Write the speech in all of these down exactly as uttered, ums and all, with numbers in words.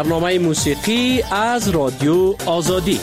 برنامه موسیقی از رادیو آزادی.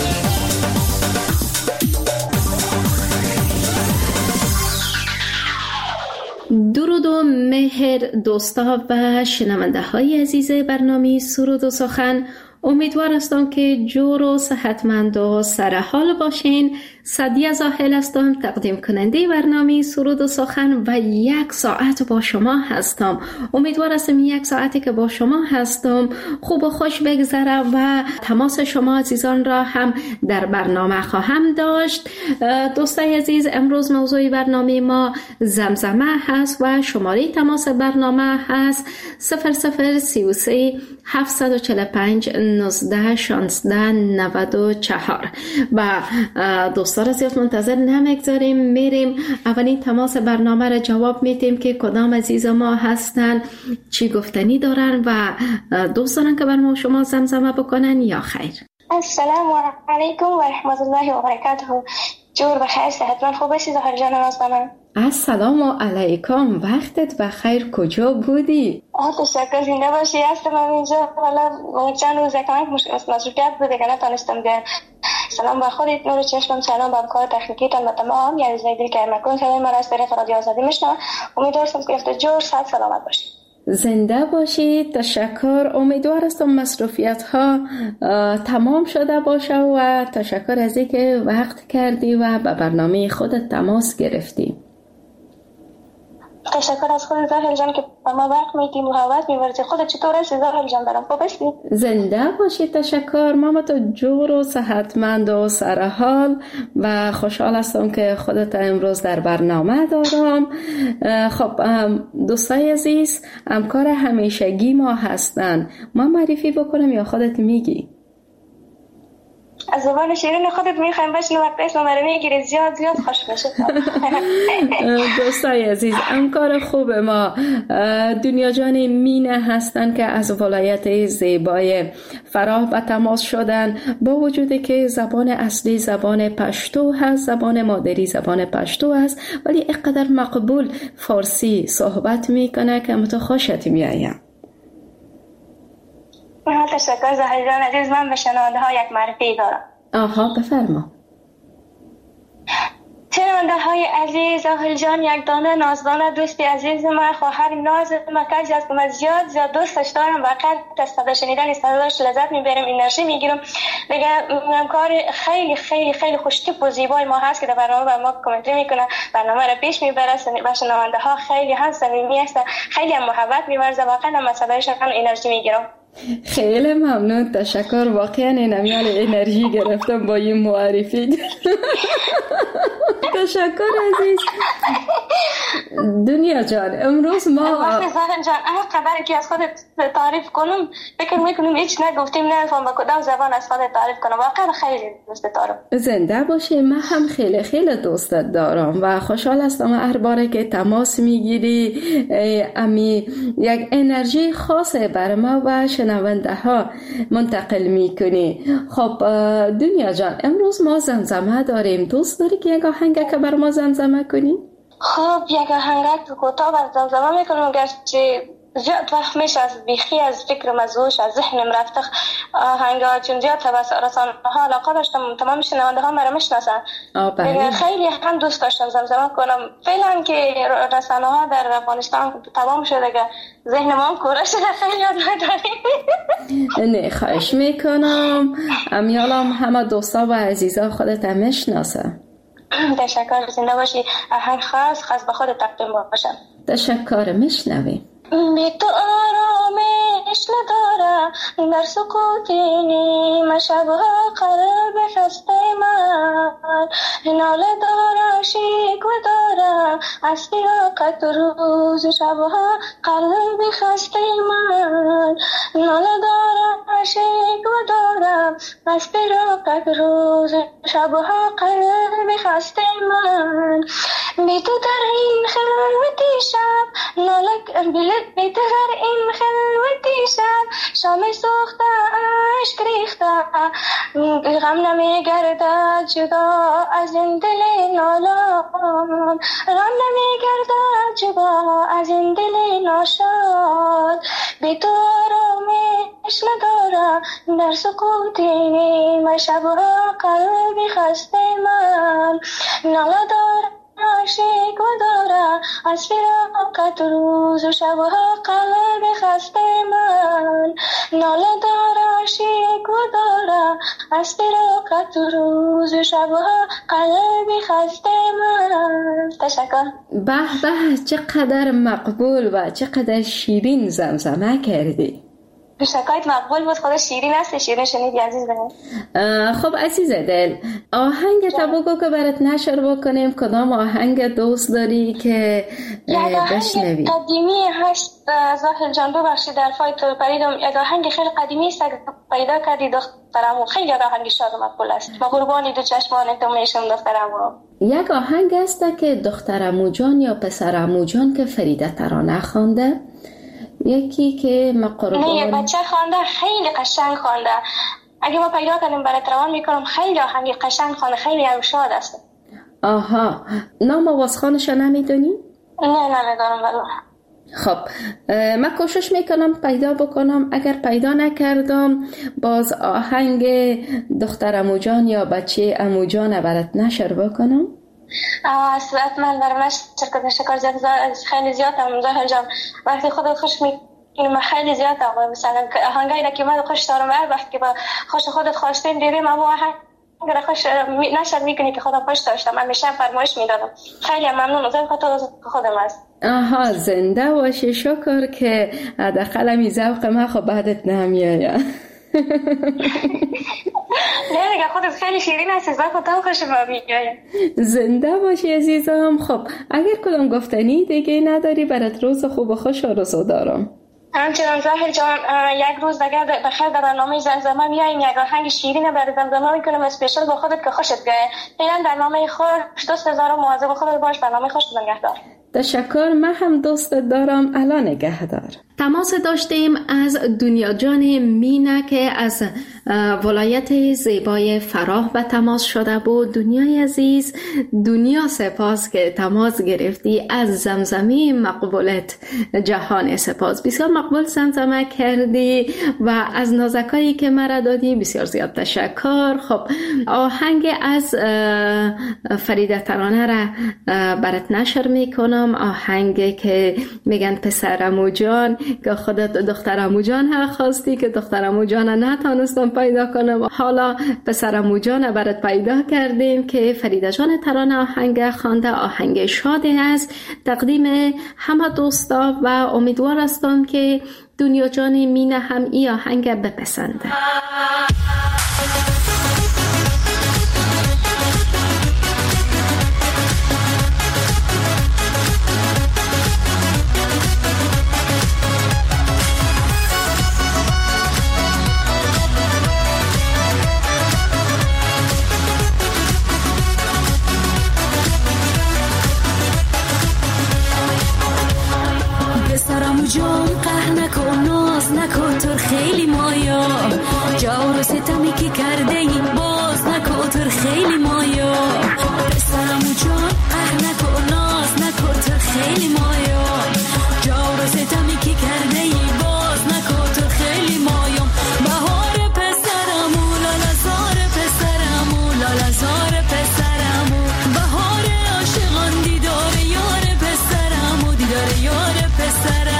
درود و مهر دوستا و شنونده های عزیز برنامه سرود و سخن. امیدوار هستم که جور و صحتمند و سرحال باشین. سعدیه زاهل هستم، تقدیم کننده برنامه سرود و سخن و یک ساعت با شما هستم. امیدوار هستم یک ساعتی که با شما هستم خوب و خوش بگذره و تماس شما عزیزان را هم در برنامه خواهم داشت. دوستای عزیز، امروز موضوع برنامه ما زمزمه هست و شماره تماس برنامه هست صفر صفر سی و سه هفتصد و چهل و پنج نوزده شانزده نود و چهار. و دوستان را زیاد منتظر نمیگذاریم، میریم اولین تماس برنامه را جواب میدیم که کدام عزیز ما هستن، چی گفتنی دارن و دوست دارن که بر ما شما زمزمه بکنن یا خیر. السلام علیکم و رحمت الله و برکاته. جور بخیر، صحتمند خوب باشی زهر جان نازنین؟ السلام علیکم، وقتت بخیر، کجا بودی؟ آه تشکر، زنده باشی. هستم اینجا، والا چند روز کمک مصروفیت بوده که نتونستم بیام. سلام به خودت، نور چشمم، سلام به همکار تکنیکیتان و تمام یعنی زیدی که مکن صدای من از طریق رادیو آزادی میشنوم. امیدوارم که هفته جور صحت سلامت باشی. زنده باشید، تشکر. امیدوار هستم مصروفیت ها تمام شده باشه و تشکر از اینکه وقت کردی و به برنامه خودت تماس گرفتی. تشکر از خودت زاهل جان که با ما وقت میدی، محبت می‌ورزی. خودت چطور هستی زاهل جان؟ برام خوب هستی؟ زنده باشید، تشکر. ماما تو جور و صحتمند و سرحال و خوشحال هستم که خودت امروز در برنامه دارم. خب دوستای عزیز، همکار همیشگی ما هستن، ما معرفی بکنم یا خودت میگی؟ از زبان شیرین خودت میخوایم بشنو وقت اسم رو میگیری زیاد زیاد خوش بشه. دوستای عزیز، همکار خوب ما دنیا جان مینه هستن که از ولایت زیبای فراه به تماس شدن، با وجودی که زبان اصلی زبان پشتو هست، زبان مادری زبان پشتو هست، ولی اینقدر مقبول فارسی صحبت میکنه که متو خوشت میایم. تشکر زهر جان عزیز. من به شنونده ها یک معرفی دارم. آها بفرما. شنونده های عزیز، زهر جان یک دانه نازدانه دوستی عزیز من، خواهر ناز من، کسی است که من زیاد زیاد دوستش دارم و قلب از صدا شنیدن صداش لذت میبرم، انرژی میگیرم. دیگه همکار خیلی خیلی خیلی خوشتیپ و زیبای ما هست که در برنامه بر ما کامنتری میکنه، برنامه را پیش میبره و شنونده ها خیلی هم صمیمی هستن، خیلی هم محبت میورزه. واقعا من صدایشان هم انرژی میگیرم. خیلی ممنون، تشکر. واقعا نمیال انرژی گرفتم با این معرفی. تشکر عزیز. دنیا جان، امروز ما وقتی زهر جان اینقدر که از خودت تعریف کنم فکر میکنم هیچ نگفتیم، نمیفهم با کدام زبان از خودت تعریف کنم. واقعا خیلی دوست دارم. زنده باشی. من هم خیلی خیلی دوستت دارم و خوشحال هستم هر باره که تماس میگیری امی یک انرژی خاصه بر ما و شنونده ها منتقل میکنی. خب دنیا جان، امروز ما زمزمه داریم. دوست داری که یک آهنگ که بر ما زمزمه کنی؟ خب یک آهنگ کوتاه بر زمزمه میکنم، گرچه زیاد وقت میشه از بیخی از فکرم از هوش از ذهنم رفته آهنگا، چون زیاد توسط رسانه ها علاقه داشتم، تمام شنونده ها مرا میشناسن. خیلی هم دوست داشتم زمزمه کنم. فعلا که رسانه ها در افغانستان تمام شده که ذهن ما هم کوره شده، خیلی یاد نداریم. نه خواهش میکنم، امیالم همه دوستا و عزیزا خودت هم میشناسن. تشکر، زنده باشی. آهنگ خاص خاص به خود تقدیم باشم. تشکر، میشنویم. بی تو آرامش ندارم در سکوت نیمه شبها، قلب خسته من ناله دارم، شکوه دارم از فراقت روز شبها، قلب خسته من ناله دارم، شکوه دارم از فراقت روز شبها، قلب خسته من. بی تو در این خلوتی شب ناله بی تو در این خلوتی شب، شام سوخته عشق ریخته، غم نمی گردد جدا از این دل نالان، غم نمی گردد جدا از این دل ناشاد. بی تو آرامش ندارم در سکوت نیمه شبها قلبی خسته من ناله دارم عاشق و دارم از فراقت روز و شبها قلبی خسته من ناله دارم عاشق و دارم از فراقت روز و شبها قلبی خسته من. تشکر. به به، چقدر مقبول و چقدر شیرین زمزمه کردی. شکایت مقبول بود، خدا شیرین است، شیرین شنیدی عزیز دل. خب عزیز دل، آهنگ تا بگو که برات نشر بکنیم. کدام آهنگ دوست داری که بشنوی؟ یک قدیمی هست زاهل جان، ببخشید در فای تو پریدم. یک آهنگ خیلی قدیمی است، پیدا کردی دخترمو، خیلی آهنگ شاد و مقبول است. ما قربانی دو چشمان تو میشم دخترمو. یک آهنگ است که دخترمو جان یا پسرمو جان که فریده ترانه خوانده، یکی که ما قربان نه یک بچه خوانده، خیلی قشنگ خوانده. اگه ما پیدا کنیم برات روان میکنم. خیلی آهنگ قشنگ خوانده، خیلی شاد است. آها، نام آوازخوانش نمیدونی؟ نه نمیدونم والله. خب من کوشش میکنم پیدا بکنم. اگر پیدا نکردم باز آهنگ دخترمو جان یا بچه امو جان برات نشر بکنم. اصلاً من برمش شرکت شکر زیاد خیلی زیاد هم زهر جان وقتی خودت خوش میکنم خیلی زیاد هم مثلا آهنگایی که من خوش دارم هر وقت که با خوش خودت خواسته دیدیم اما آهنگ را خوش نشر میکنی که خودم خوش داشتم. من میشم فرمایش میدادم. خیلی ممنون از خاطر خودم است. آها، زنده باشی. شکر که حداقل این ذوق من خب بعدت نمیاد. نه دیگه خودت خیلی شیرین هستی، ذوق تو خوش میاد. زنده باشی عزیزم. خب اگر کدام گفتنی دیگه نداری برات روز خوب و خوش آرزو دارم. همچنان زاهر جان، یک روز دیگه بخیر در برنامه زمزمه میاییم، یک آهنگ شیرین برای زمزمه میکنم اسپیشال با خودت که خوشت بیاد. فعلا برنامه خوش، دوست دارم، مواظب خودت باش. برنامه خوش نگهدار. تشکر. من هم دوست دارم. الان نگهدار. تماس داشتیم از دنیا جان مینا که از ولایت زیبای فراه به تماس شده بود. دنیای عزیز، دنیا سپاس که تماس گرفتی. از زمزمه مقبولت جهان سپاس. بسیار مقبول زمزمه کردی و از نازکایی که مرا دادی بسیار زیاد تشکر. خب آهنگ از فریده ترانه را برات نشر میکنم. آهنگ که میگن پسرمو جان که خودت دخترمو جان ها خواستی که دخترمو جان نتونستم پیدا کنم. حالا پسرمو جان برات پیدا کردیم که فریده جان ترانه آهنگ خوانده. آهنگ شادی است تقدیم همه دوستا و امیدوار هستم که دنیا جان مینا هم این آهنگ بپسنده. جان قهر نکن، ناز نکن، تو خیلی مایا جور و ستمی که کرده ای باز نکن، تو خیلی مایا پسرمو جان قهر نکن، ناز نکن، تو خیلی مایا جور و ستمی که کرده ای باز نکن، تو خیلی مایا بهار پسرمو لالزار پسرمو لالزار پسرمو بهار عاشقان دیدار یار پسرمو دیدار یار پسرمو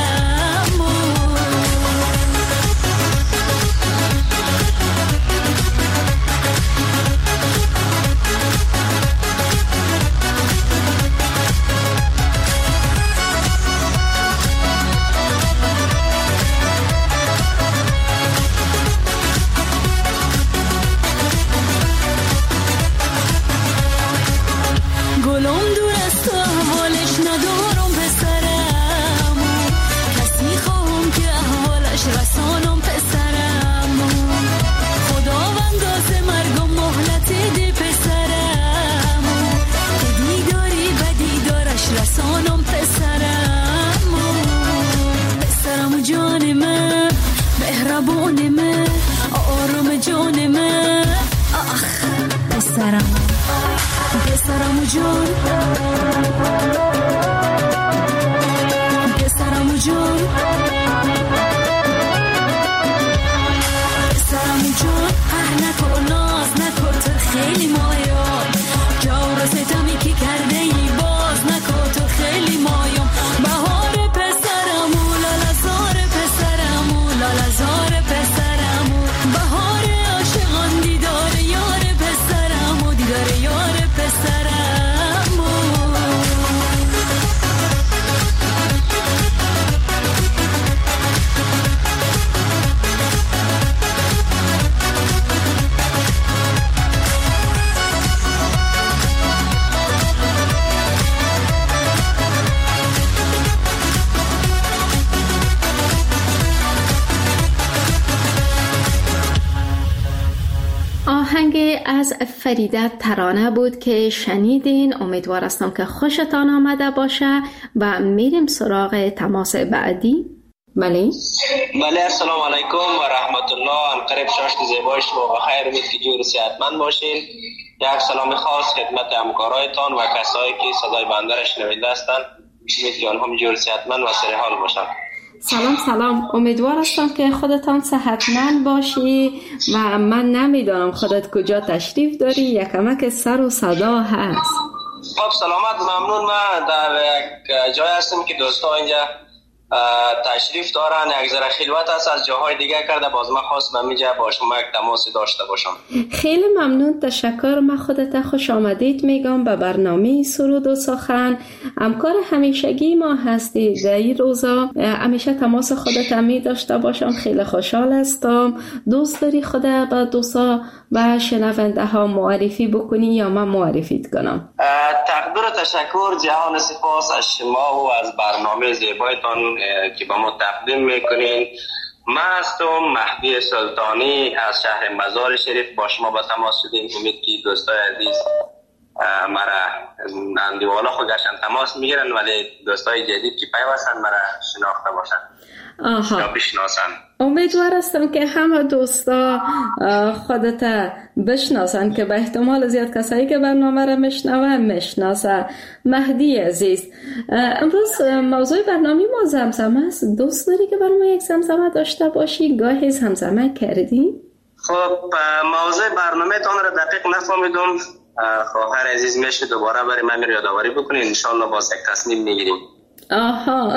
پسرمو جان پسرمو جان خیلی مایا جور و ستمی که کرده ای باز نکن تو خیلی مایا بهار پسرمو لالا زار پسرمو لالا زار پسرمو بهار عاشقان دیدار یار پسرمو دیدار یار پسرمو آهنگ از فریده ترانه بود که شنیدین. امیدوار هستم که خوشتان آمده باشه و میریم سراغ تماس بعدی. بله بله السلام علیکم و رحمت الله. ام قریب شاشت زیبای شما و خیر امید که جور صحتمند باشین. یک سلام خاص خدمت همکارایتان و کسایی که صدای بنده را شنونده هستند. امید که آنها جور صحتمند و سر حال باشند. سلام سلام. امیدوار هستم که خودتان صحتمند باشی و من نمیدونم خودت کجا تشریف داری، یکمک سر و صدا هست. خب سلامت ممنون. من در یک جای هستم که دوستا اینجا تشریف دارن، یک ذره خلوت است از جاهای دیگه کرده، باز من خواستم اینجا با شما یک تماس داشته باشم. خیلی ممنون، تشکر. من خودت خوش آمدید میگم به برنامه سرود و سخن. همکار همیشگی ما هستی در این روزا، همیشه تماس خودت می داشته باشم. خیلی خوشحال هستم. دوست داری خودت با دوستا و شنونده ها معرفی بکنی یا من معرفیت کنم؟ تقدیر و تشکر، جهان سپاس از شما و از برنامه زیبایتان که با ما تقدیم میکنین. من هستم مهدی سلطانی از شهر مزار شریف، با شما با تماس شدیم. امید که دوستای عزیز مرا اندیوالا خود گشتن تماس میگیرن، ولی دوستای جدید که پیوستن مرا شناخته باشن. آها. یا بشناسن. امیدوار هستم که همه دوستا خودت بشناسن که به احتمال زیاد کسایی که برنامه را میشنون میشناسن. مهدی عزیز، امروز موضوع برنامه ما زمزمه است. دوست داری که برای ما یک زمزمه داشته باشی؟ گاهی زمزمه کردی؟ خب موضوع برنامه تان را دقیق نفهمیدم. خواهر عزیز میشه دوباره برای من یادآوری بکنین، انشالله باز یک تصمیم میگیریم. آها.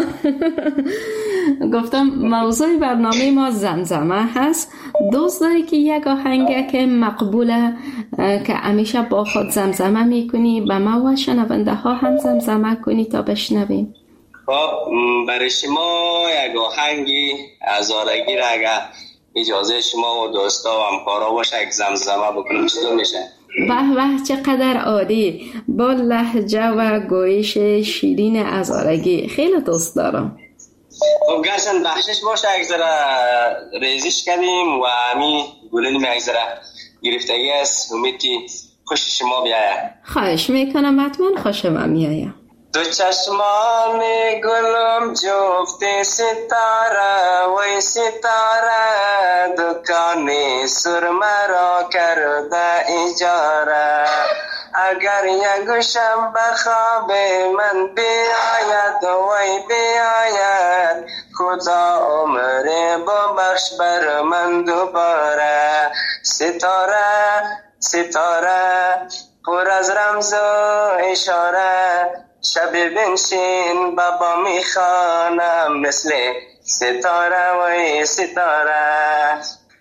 گفتم موضوع برنامه ما زمزمه هست. دوست داری که یک آهنگ که مقبوله که همیشه با خود زمزمه میکنی به ما و شنونده ها هم زمزمه کنی تا بشنویم؟ خب برای شما یک آهنگی هزارگی را اگر اجازه شما و دوستا و همکارا باشه یک زمزمه بکنیم چطور میشه؟ به به چقدر عالی، با لهجه و گویش شیرین هزارگی. خیلی دوست دارم. خب گرچند بخشش باشه یک ذره ریزش کردیم و همین گلیم یک ذره گرفتگی است. امید که خوش شما بیاید. خواهش میکنم، حتما خوش من میایم. دو چشمان گلم جفت ستاره وی ستاره دکان سرمه را کرده اجاره اگر یکشم به خواب من بیاید وی بیاید خدا عمر ببخش بر من دوباره ستاره ستاره پر از رمز و اشاره شب بنشین بابا میخوانم مثل ستاره و ستاره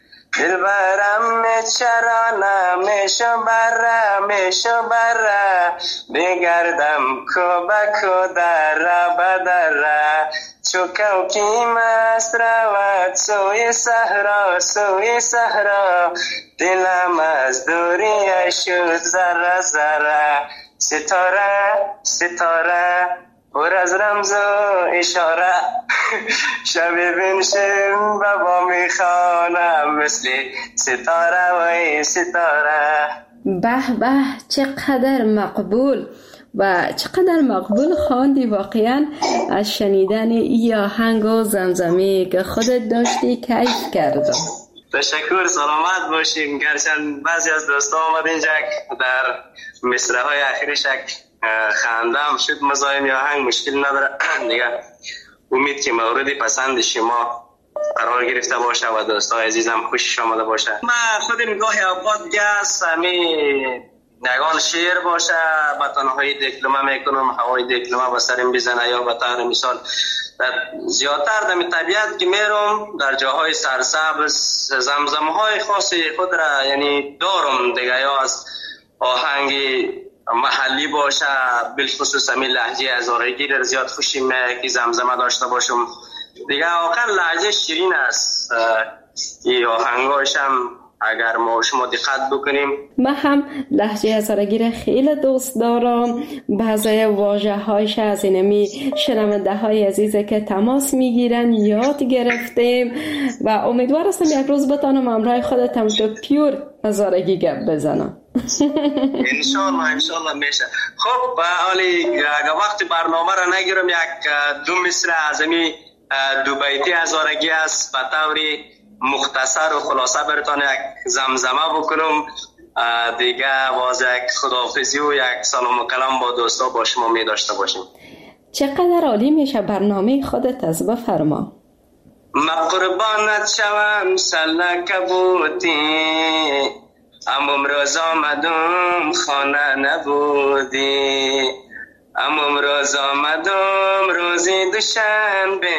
دلبرم چرانه میشو بره میشو بره بگردم کو به کو در بدره چو کوکی مست رود سوی صحرا سوی صحرا دلم از دوری شد ذره ذره ستاره ستاره پر از رمز و اشاره شب بنشین بابا میخوانم مثل ستاره و ستاره. به به چقدر مقبول و چقدر مقبول خواندی. واقعا از شنیدن این آهنگ و زمزمه که خودت داشتی کیف کردم. تشکر، سلامت باشیم. گرچند بعضی از دوستا آمد اینجا در مصرع های اخیرش خندم شد، مزاحم آهنگ مشکل نداره دیگه. امید که مورد پسند شما قرار گرفته باشه و دوستای عزیزم خوشش آمده باشه. من خودم گاهی اوقات گس همی نگان شعر باشه به تنهایی دیپلمه میکنم، هوای دیپلمه به سرم بزنه، یا به طور مثال زیادتر در طبیعت که میرم در جاهای سرسبز زمزمه های خاصی خود را یعنی دارم دیگه، یا از آهنگ محلی باشه بالخصوص همین لهجه هزارگی را زیاد خوشیم که زمزمه داشته باشم دیگه. واقعا لهجه شیرین است، این آهنگاش هم اگر ما شما دقت بکنیم. من هم لهجه هزارگی را خیلی دوست دارم. بعضی واژه هایش از اینمی شنونده های عزیزه که تماس میگیرن یاد گرفتیم و امیدوار هستم یک روز بتانم همراه خودتم تو پیور هزارگی گپ بزنم. انشالله انشالله میشه. خب حالی وقتی برنامه را نگیرم یک دو مصر از امی دو بیتی هزارگی است به طوری مختصر و خلاصه براتون یک زمزمه بکنم دیگه، باز یک خداحافظی و یک سلام و کلام با دوستا با شما می داشته باشیم. چقدر عالی میشه برنامه خودت، از بفرما. ما قربانت شوم سلک بودی، اما امروز آمدم خانه نبودی، اما امروز آمدم روزی دوشنبه،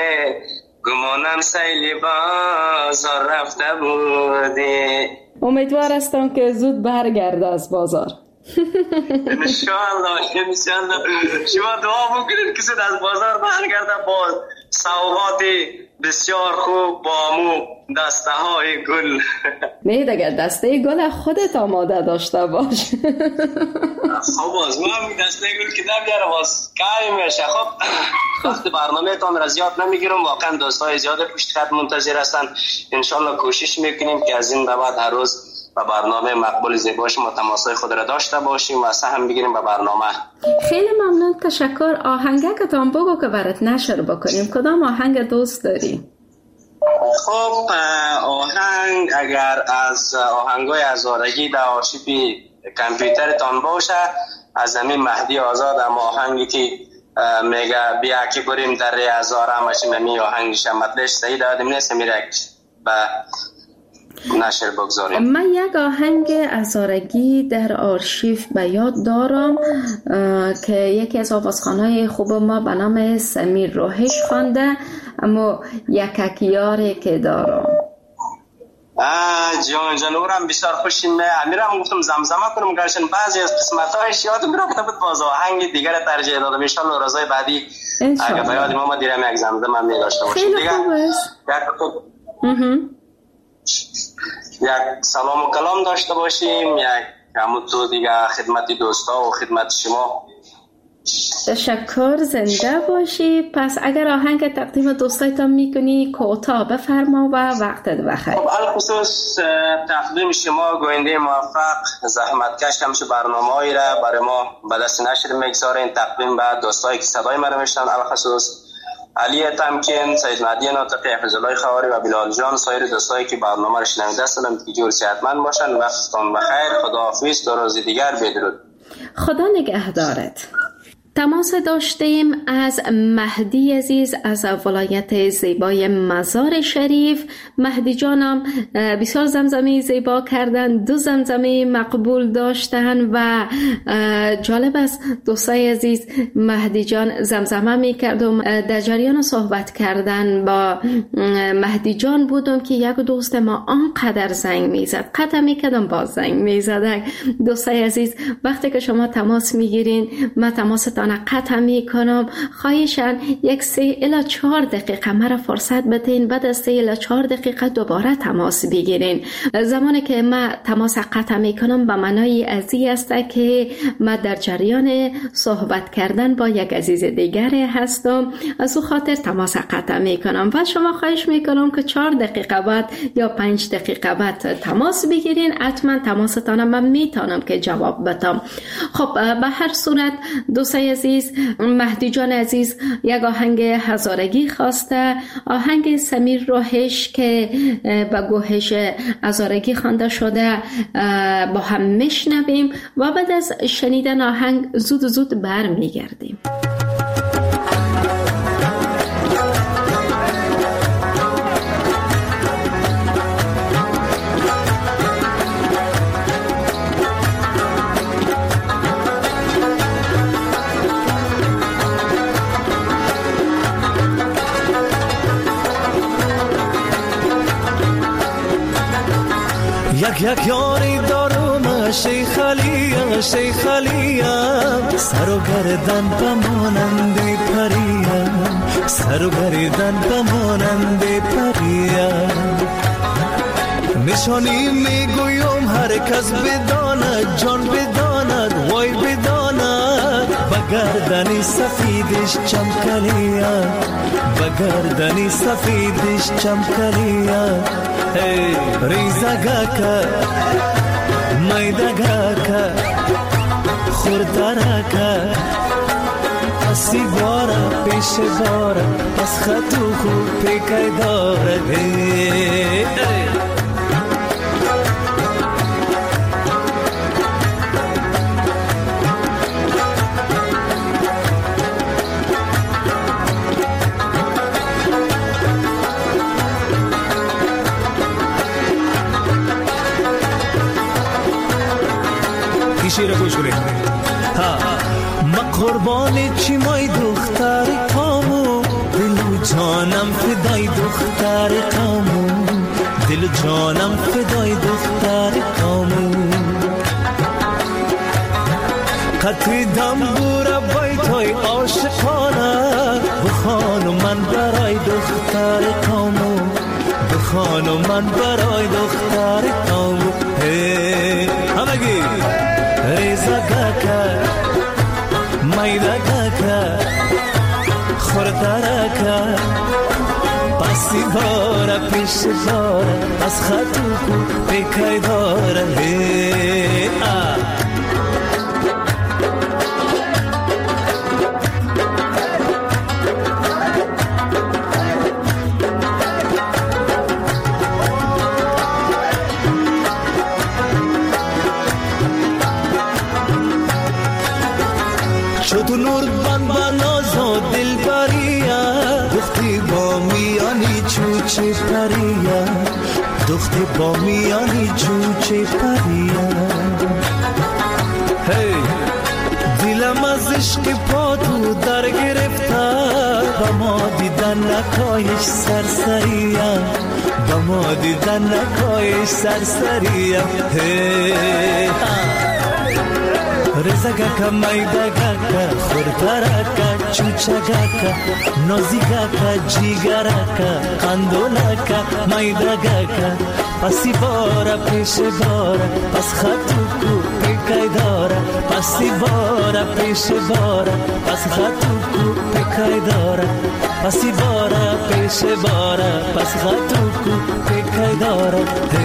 گمانم سیلی بازار رفته بودی. امیدوار هستم که زود برگرده از بازار. انشاءالله انشاءالله. شما دعا بکنید که زود از بازار برگرده با سوغات بسیار خوب با مو دسته های گل. نه دیگه دسته گل خودت آماده داشته باش. خب باز من دسته گل که نمیاره باز کاری میشه. خب وقت برنامه تان را زیاد نمیگیرم، واقعا دوستای زیاد پشت خط منتظر هستن. انشالله کوشش میکنیم که از این به بعد هر روز با برنامه مقبول زیباش ما تماسای خود را داشته باشیم و سهم بگیریم به برنامه. خیلی ممنون، تشکر. آهنگکتان بگو که برات نشر بکنیم. کدام آهنگ دوست داری؟ خب آهنگ اگر از آهنگای هزارگی در آرشیو کامپیوترتان باشه از همین مهدی آزاد، اما آهنگی که میگه بیا که بریم در هزار همشیم همی آهنگش مطلش صحیح دادیم نیست میره به نشر بگذاریم. من یک آهنگ هزارگی در آرشیو به یاد دارم که یکی از آوازخوانای خوب ما به نام سمیر روحش خوانده، اما یک یاری که دارم. جان جانورم بسیار خوشیم. امیرم گفتم زمزمه کنم گرچه بعضی از قسمت‌هاش یادم میرفته بود، باز آهنگ دیگر ترجیح دادم. ان شاء الله روزهای بعدی اگه به یاد ما دیرم یک زمزمه می داشته باشیم. خیلی خوب است. یک سلام و کلام داشته باشیم، یک همون تو دیگه خدمت دوستا و خدمت شما. تشکر، زنده باشی. پس اگر آهنگ تقدیم دوستایتان میکنی کوتاه بفرما و وقتت بخیر. خب الخصوص تقدیم شما گوینده موفق زحمتکش همش برنامه‌ای را برای ما به دست نشر میگذارین، تقدیم به دوستایی که صدای ما رو میشنون، الخصوص علی تمکین، سید مهدی ناطقی، حفظ الله خواری و بلال جان، سایر دوستایی که برنامه رو شنونده هستند که جور صحتمند باشن. وقتتون بخیر. خداحافظ. تا روز دیگر بدرود. خدا نگهدارت. تماس داشتیم از مهدی عزیز از ولایت زیبای مزار شریف. مهدی جانم بسیار زمزمه زیبا کردن، دو زمزمه مقبول داشتن و جالب است دوستای عزیز، مهدی جان زمزمه می کردم. در جریان صحبت کردن با مهدی جان بودم که یک دوست ما آنقدر زنگ می زد، قطع می کردم باز زنگ می زد. دوستای عزیز وقتی که شما تماس می گیرین ما تماستان قطع می کنم، خواهشان یک سه الی چهار دقیقه مرا فرصت بدین، بعد از سه الی چهار دقیقه دوباره تماس بگیرین. زمانی که ما تماس قطع می کنم به معنای ازی است که ما در جریان صحبت کردن با یک عزیز دیگری هستم، از او خاطر تماس قطع می کنم و شما خواهش می کنم که چهار دقیقه بعد یا پنج دقیقه بعد تماس بگیرین. حتما تماستان من میتونم که جواب بدم. خب به هر صورت دوستای عزیز، مهدی جان عزیز یک آهنگ هزارگی خواسته، آهنگ سمیر روحش که با گوهش هزارگی خوانده شده با هم میشنویم و بعد از شنیدن آهنگ زود زود برمیگردیم. یک یاری دارم شیخ علیم شیخ علیم سر و گردن بمانند پریم سر و گردن بمانند پریم نشانی میگویم هر کس بداند جان بداند وای بداند بگردنی سفیدش چمکلیا بگردنی سفیدش چمکلیا ای ریزگاکا میدگاکا خوردرکا پسی بارا پیش بارا پس خطو خوب پیکای داره ای شیر گوش کنید. ها ما قربان چی مای دختر کامو دل و جانم فدای دختر کامو دل و جانم فدای دختر کامو قطری دنبور بیتای عاشقانه بخوانو من برای دختر کامو بخوانو من برای دختر کامو هی همگی ریزا گاکا میدا گاکا خوردارکا پسی بارا پیش بارا از خطو کو پیکای دارا هی آ تو نور بان بانازو دل بریا دختی با میانی چوچه پریا دختی با میانی چوچه پریا هی دلم از عشق پا تو در گرفته با ما دیدن نکایش سرسریا با ما دیدن نکایش سرسریا هی رزگاکا میدگاکا خوردارکا چوچگاکا نازیگاکا جیگراکا قندوناکا میدگاکا پسی بارا پیش بارا پس خطو کو پیکای دارا پسی بارا پیش بارا پس خطو کو پیکای دارا پسی بارا پیش بارا پس خطو کو پیکای دارا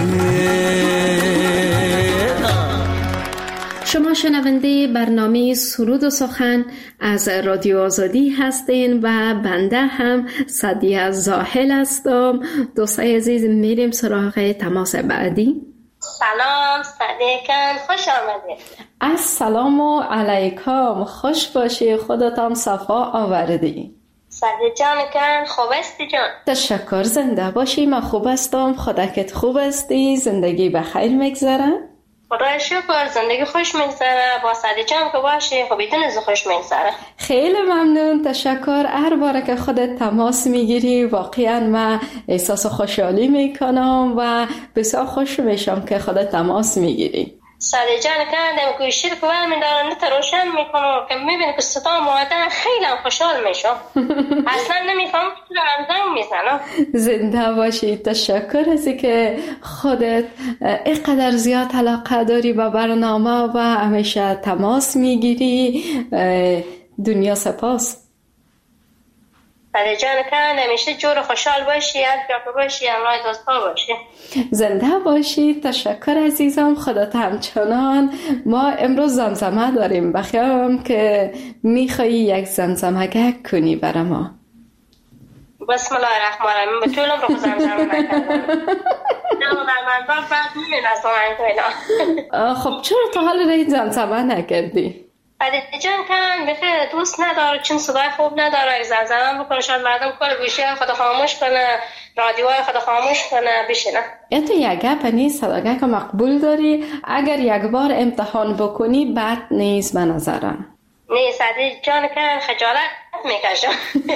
شما شنونده برنامه سرود و سخن از رادیو آزادی هستین و بنده هم سعدیه زاهل هستم. دوستای عزیز میریم سراغ تماس بعدی. سلام صدیقان، خوش آمدید. السلام علیکم، خوش باشی، خودتان صفا آوردی. صدیق جان کن خوب هستی جان؟ تشکر، زنده باشی. من خوب هستم، خودت خوب هستی؟ زندگی بخیر میگذره؟ خدای شکر زندگی خوش میگذره. با صدیق جان که باشی خب بدون از خوش میگذره. خیلی ممنون، تشکر. هر باره که خودت تماس میگیری واقعا من احساس خوشحالی میکنم و بسیار خوش میشم که خودت تماس میگیری. صدیق جان کندم که شیر که برمی دارم نت روشن میکنم که میبینی که ستا مادر خیلی خوشحال میشم. اصلا نمیفهم که دارم زنگ میزنم. زنده باشی، تشکر ازی که خودت اینقدر زیاد علاقه داری به برنامه و همیشه تماس میگیری. دنیا سپاس. صدیق جان کن همیشه جور خوشحال باشی، از جا باشی، امرای دوستا باشی. زنده باشی، تشکر عزیزم. خودت همچنان. ما امروز زمزمه داریم، بخیام که میخوایی یک زمزمه کنی برای ما. بسم الله الرحمن الرحیم. به طولم رو زمزمه نکردم. نه در من با بعد میمین از آن خب چرا تا حال رای زمزمه نکردی؟ صدیق جان کن بخیر دوست نداره، چون صدای خوب نداره. زمزمه بکنه شاید مردم کل گوشی خود خاموش کنه، رادیوهای خود خاموش کنه بشینه. یا تو یک گپ نیست، صداگه که مقبول داری. اگر یک بار امتحان بکنی بد نیست به نظرم. نه صدیق جان کن خجالت میکشم.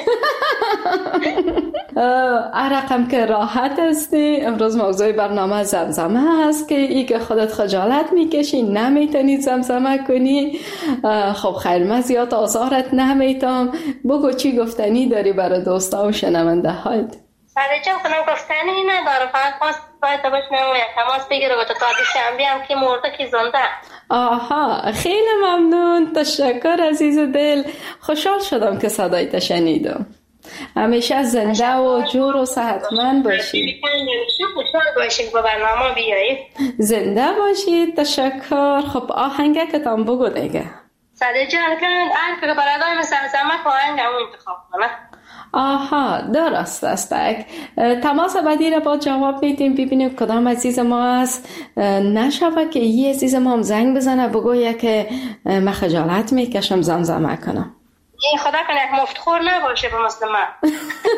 رقم که راحت هستی. امروز موضوع برنامه زمزمه هست که ای که خودت خجالت میکشی نمیتونی زمزمه کنی. خب خیر، من زیاد آزارت نمیتم. بگو چی گفتنی داری برای دوستا و شنونده هایت؟ ساده کنم گفتنی نداره، فقط خواست باید باشنم و یک تماس بگیره و تا تا شنبه هم که مرده که زنده. آها، خیلی ممنون، تشکر عزیز دل. خوشحال شدم که صدایت شنیدم. همیشه زنده و جور و صحتمند باشید. خوشحال باشید با برنامه بیایید. زنده باشید. تشکر. خب آهنگه که تام بگو دیگه. ساده جان که هر که برادر مثل زمزمه که آهنگ همون انتخاب کنه. آها، درست است. تماس بعدی را با جواب میدیم، ببینیم کدام عزیز ما است. نشوه که یه عزیز ما هم زنگ بزنه بگویه که من خجالت میکشم زمزمه کنم. این خدا کنه یک مفتخور نباشه به مثل من.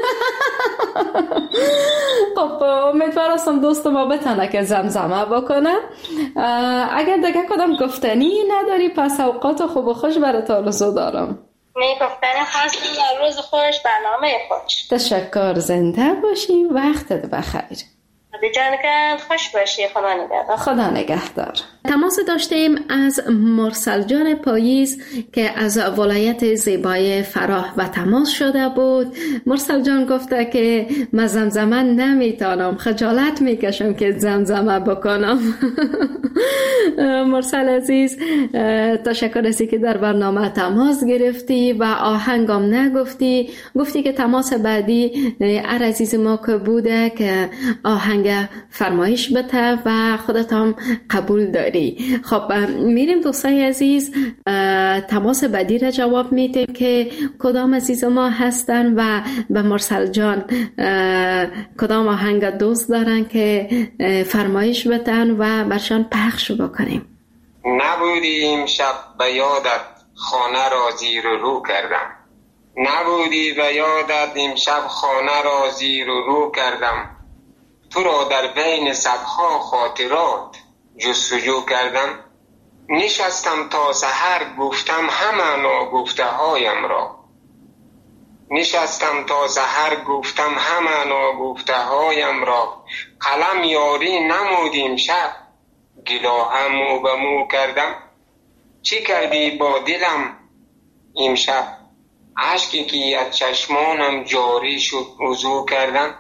خب امیدوارم دوست ما بتونه که زمزمه بکنه. اگر دیگه کدام گفتنی نداری پس اوقات خوب و خوش برات آرزو دارم. می گفتنی خواستم در روز خوش، برنامه خوش. تشکر. زنده باشی. وقتت بخیر. خدا جان که خوش باشی. خدا نگهدار. خدا نگهدار. تماس داشتیم از مرسل جان پاییز که از ولایت زیبای فراه و تماس شده بود. مرسل جان گفته که من زمزمه نمیتونم، خجالت میکشم که زمزمه بکنم. مرسل عزیز، تشکر هستی که در برنامه تماس گرفتی و آهنگم نگفتی. گفتی که تماس بعدی ار عزیز ما که بوده که آهنگ فرمایش بده و خودت هم قبول داری. خب میریم دوستای عزیز، تماس بعدی را جواب میدیم که کدام عزیز ما هستن و به مرسل جان کدام آهنگ دوست دارن که فرمایش بدن و برشان پخش بکنیم. نبودی امشب به یادت خانه را زیر و رو کردم، نبودی به یادت امشب خانه را زیر و رو کردم، تو را در بین صدها خاطرات جستجو کردم، نشستم تا سحر گفتم همه ناگفته هایم را، نشستم تا سحر گفتم همه ناگفته هایم را، قلم یاری نمودیم شب گلاهم مو به مو کردم، چی کردی با دلم امشب عشقی که از چشمانم جاری شد وضو کردم،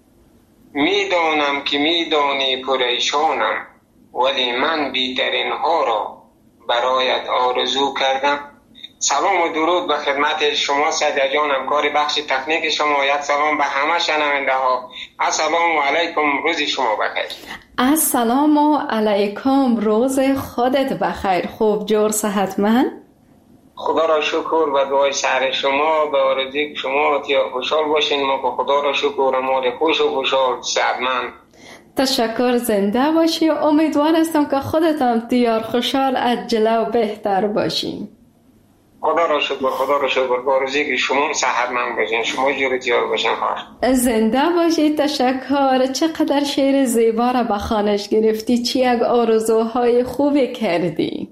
میدانم که میدانی پریشانم ولی من بیترین ها را برایت آرزو کردم. سلام و درود به خدمت شما سیده جان، همکار بخش تکنیک شما. یک سلام به همه شنونده ها. السلام علیکم، روز شما بخیر. السلام علیکم، روز خودت بخیر. خوب جور صحتمند؟ خدا را شکر و دعای سر شما به آرزوی شما که خوشحال باشین. ما که خدا را شکر ما خوش و خوشحال صحتمند. تشکر. زنده باشی. امیدوار هستم که خودت هم دیار خوشحال عجله و بهتر باشین. خدا را شکر، خدا را شکر به آرزوی که شما صحتمند باشین، شما جور دیار باشین. خواهر زنده باشی. تشکر. چقدر شعر زیبا را به خوانش گرفتی، چی یک آرزوهای خوبی کردی.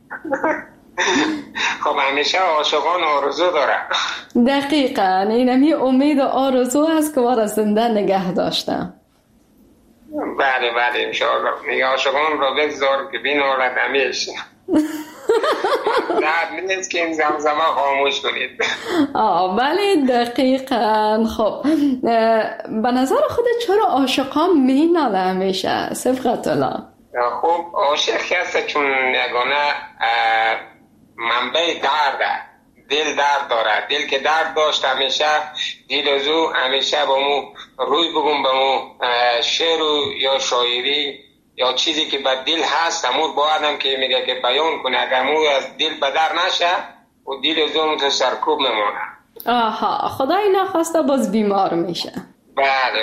خب همیشه عاشقان آرزو داره. دقیقاً اینمی امید و آرزو هست که ما را زنده نگه داشتم. بله بله انشاءالله. میگه عاشقان را بگذار که بینالد همیشه. نه نیست که این زمزمه خاموش کنید. آه بله دقیقاً. خب به نظر خودت چرا عاشقان میناله همیشه؟ صفقت الله. خب عاشق هست چون یگانه منبع درده، دل درد داره. دل که درد داشت همیشه دل از او همیشه با مو روی بگم با مو شعر یا شاعری یا چیزی که به دل هست همون باید هم که میگه که بیان کنه. اگر مو از دل بدر نشه و دل از اون تو سرکوب نمونه. آها، خدای نخواسته باز بیمار میشه. بله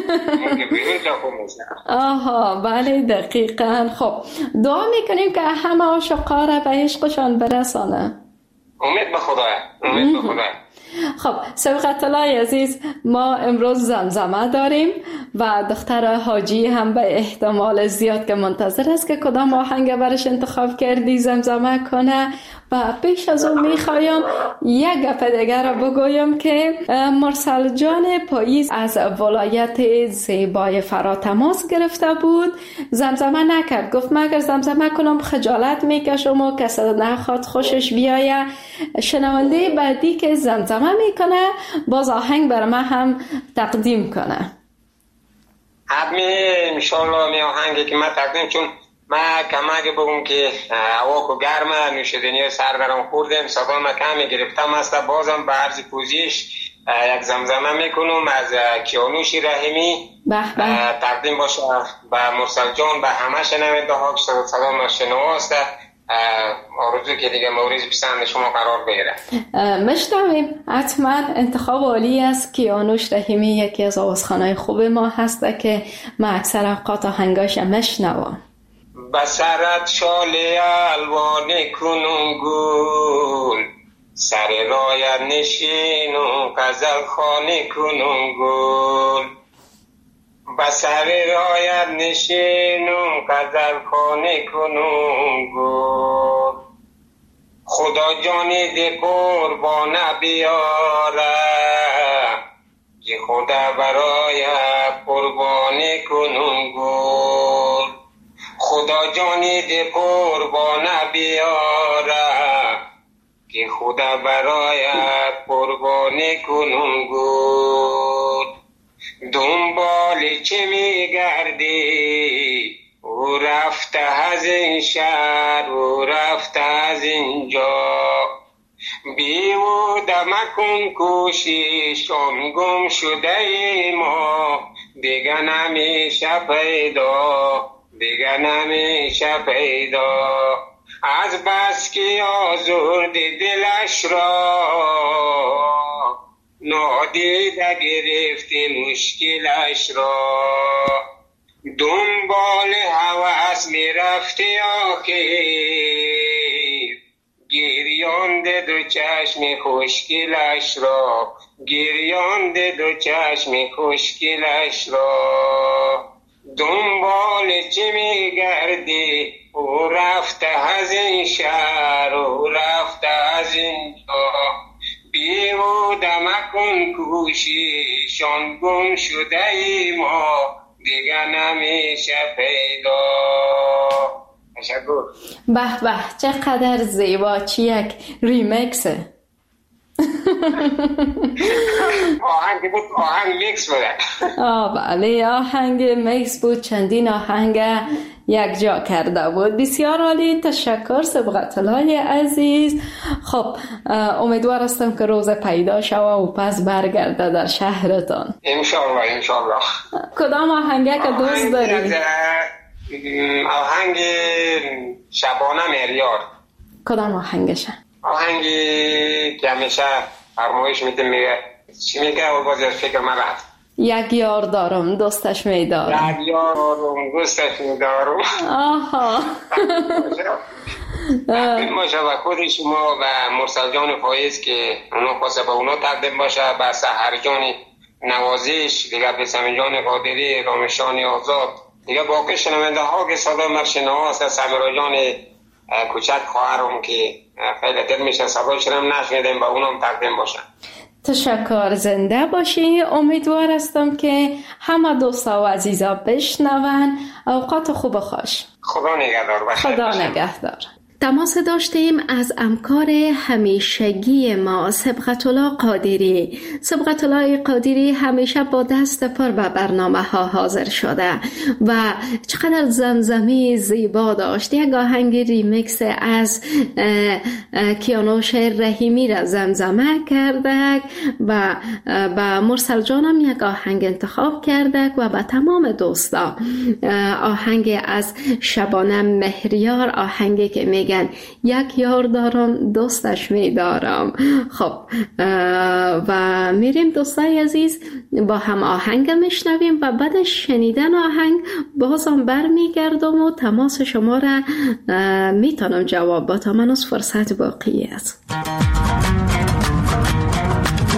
بله. آها بله دقیقاً. خب دعا میکنیم که همه عاشقا را به عشقشان برسانه. امید به خدا، امید به خدا. خب سبقت الله عزیز، ما امروز زمزمه داریم و دختر حاجی هم به احتمال زیاد که منتظر است که کدام آهنگ برش انتخاب کردی زمزمه کنه. و پیش از اون میخوایم یک گپ دیگر رو بگویم که مرسل جان پاییز از ولایت زیبای فرا تماس گرفته بود، زمزمه نکرد، گفت من اگر زمزمه کنم خجالت میکشم و کسی نخواد خوشش بیایه. شنونده بعدی که زمزمه میکنه باز آهنگ بر من هم تقدیم کنه. حتمی انشالله می آهنگی که من تقدیم، چون من کمک بگم که هوا که گرمه، نوشیدنی سر برام خوردم، صدا من کمی گرفتم است، بازم به عرض پوزیش یک زمزمه میکنم از کیانوش رحیمی تقدیم باشه به مرسل جان، به همه شنونده ها که صدا من شنواست. آرزو که دیگه مورد پسند شما قرار بگیره. مشتویم حتما. انتخاب عالی است. کیانوش رحیمی یکی از آوازخوانای خوب ما هست که من اکثر اوقات آهنگاش مشنوم. بسرت شاله الوان کنون گل، سر رایت نشین و غزل خانه کنون گل، بسر رایت نشین و غزل خانه کنون گل، خدا جانی ده قربان بیاره که خدا برای قربان کنون گل، خدا جانی ده قربان بیاره که خدا برای قربان کنون گل، دنبال چه میگردی او رفته از این شهر او رفته از اینجا، بیهوده مکن کوشش آن گم شده ما، دیگه نمیشه پیدا دیگه نمیشه پیدا، از بس که آزرد دلش را نادیده گرفتی مشکلش را، دنبال هوس میرفتی آخر گریانده دو چشم خوشگلش را، گریانده دو چشم خوشگلش را، دنبال چی میگردی او رفته از این شهر او رفته از اینجا، بیهوده مکن کوشش آن گم شده ای ما، دیگه نمیشه پیدا. تشکر. به به چقدر زیبا، چی یک ریمیکسه. آهنگ بود، آهنگ میکس بود. آه بله آهنگ میکس بود، چندین آهنگ یک جا کرده بود. بسیار عالی، تشکر سبقت الله عزیز. خب امیدوار هستم که روز پیدا شوه و پس برگرده در شهرتان. انشالله انشالله. کدام آهنگه که دوست داری؟ آهنگ شبانه مهریار. کدام آهنگشه؟ آهنگی که همیشه فرمایش میده، میگه چی میگه و باز فکر من رفت. یک یار دارم دوستش میدارم. یک یار دارم دوستش میدارم. آها. باشه و خود شما و مرسل جان پاییز که اونا خواسته با اونا تقدیم باشه، به سحر جان نوازش دیگه، به سمین جان قادری، رامشان آزاد دیگه، باقی شنونده ها که صدا مرشنه هست، سمیرا جان کوچک خواهرم که خیلی دل میشه صدایش رو نشنیدیم، با اونم تقدیم باشن. تشکر، زنده باشی. امیدوار هستم که همه دوستا و عزیزا بشنون. اوقات خوب و خوش. خدا نگهدار. خدا نگهدار. تماس داشتیم از همکار همیشگی ما سبقت الله قادری. سبقت الله قادری همیشه با دست پر به برنامه ها حاضر شده و چقدر زمزمه زیبا داشت. یک آهنگ ریمیکس از کیانوش رحیمی را زمزمه کرده و با مرسل جانم یک آهنگ انتخاب کرده و با تمام دوستا آهنگ از شبانه مهریار، آهنگی که میگن یک یار دارم دوستش میدارم. خب و میریم دوستای عزیز با هم آهنگ میشنویم و بعد شنیدن آهنگ بازم بر میگردم و تماس شما را میتونم جواب با تا من از فرصت باقی است.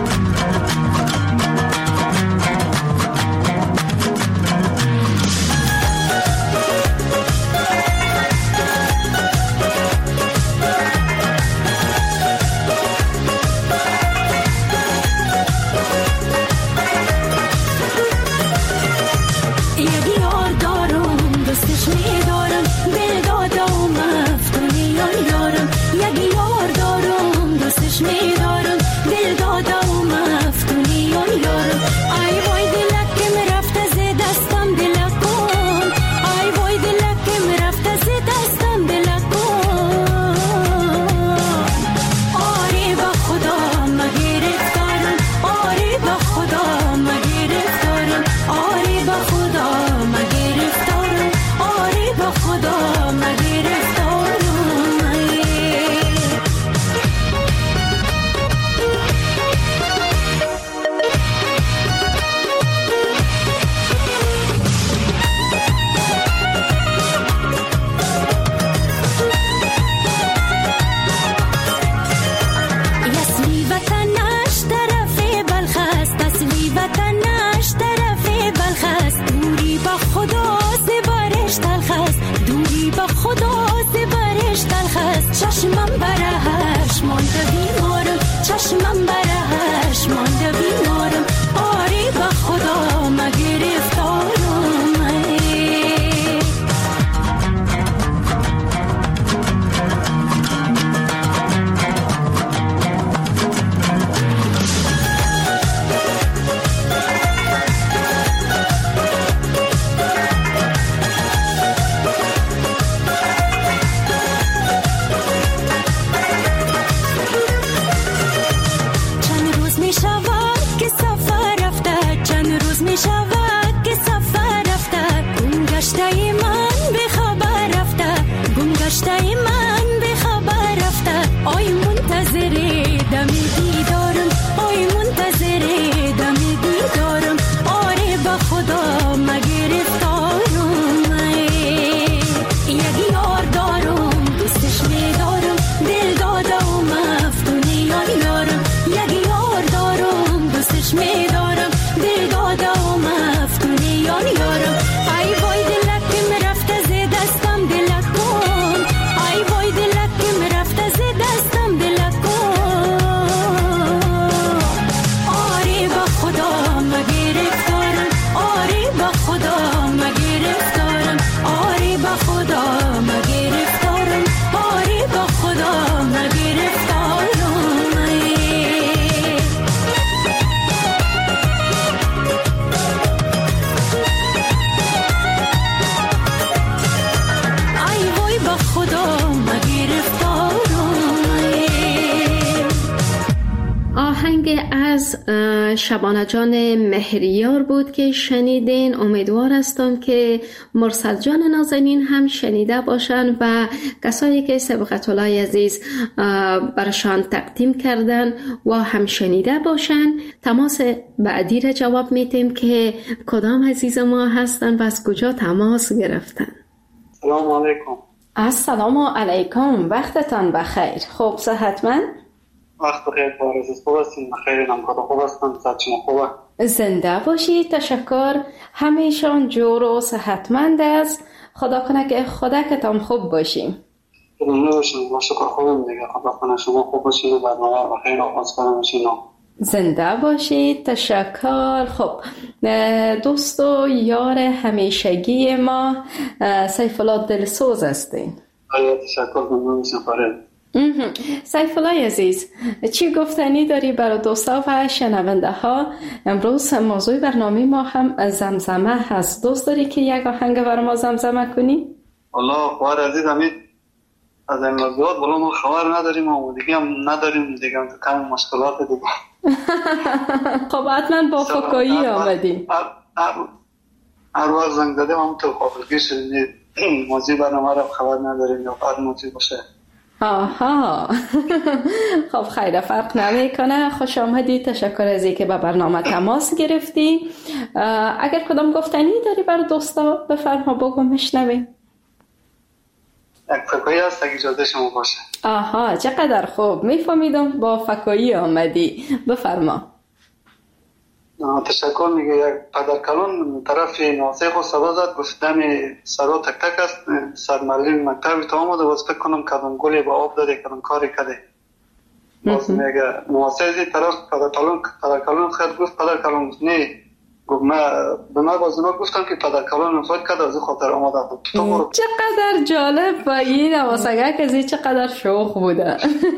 چشمم برهش مانده بیمارم، چشمم برهش مانده بیمارم، آری به خدا مگرفتارم. شبانه جان مهریار بود که شنیدین. امیدوار هستم که مرسل جان نازنین هم شنیده باشن و کسایی که سبقت الله عزیز برشان تقدیم کردن و هم شنیده باشن. تماس بعدی را جواب میتیم که کدام عزیز ما هستن و از کجا تماس گرفتن. سلام علیکم. السلام علیکم، وقتتان بخیر. خوب صحتمند؟ وقت بخیر بارز خوب هستیم. بخیر نمکات خوب هستم. صحت شما خوبه؟ زنده باشید. تشکر. همیشان جور و صحتمند است. خدا کنه که خدا کتان خوب باشیم. زنده باشیم. با شکر خوبم دیگه. خدا کنه شما خوب باشید و برنامه بخیر آغاز کنم باشید. زنده باشید. تشکر. خب دوست و یار همیشگی ما سیف الله دلسوز هستین. آیا تشکر کنم سفاره. سیف الله عزیز، چی گفتنی داری برای دوستا و شنونده ها؟ امروز موضوع برنامه ما هم زمزمه هست. دوست داری که یک آهنگ برای ما زمزمه کنی؟ والله خوار عزیز امید از این موضوعات بلا ما خبر نداریم و دیگه هم نداریم دیگه هم کم مشکلات دیگه. خب حتما با فکایی آمدیم. هر وقت زنگ دادیم هم تو قابلگی شدید موضوع برنامه را خبر نداریم یا هر موضوع باشه. آها. خب خیلی فرق نمیکنه. خوش آمدی. تشکر از اینکه به برنامه تماس گرفتی. اگر کدام گفتنی داری برای دوستا بفرما بگو میشنویم. یک فکایی هست اگه اجازه شما باشه. آها چقدر خوب. میفهمیدم با فکایی آمدی. بفرما. تشکر. میگه یک پدرکلان طرف ناسخ و صدا زد گفتم سرا تک تک است سرمرلین مکتبی تا آمده باز فکر کنم کدام گلی با آب داده کدام کاری کده. باز میگه ناسخی طرف پدرکلان پدرکلان خیلی گفت پدرکلان نه گفت من به من باز اونا گفتم که پدرکلان فاید کده از خاطر آمده بود. چقدر جالب و این نواسگه کزی چقدر شوخ بوده.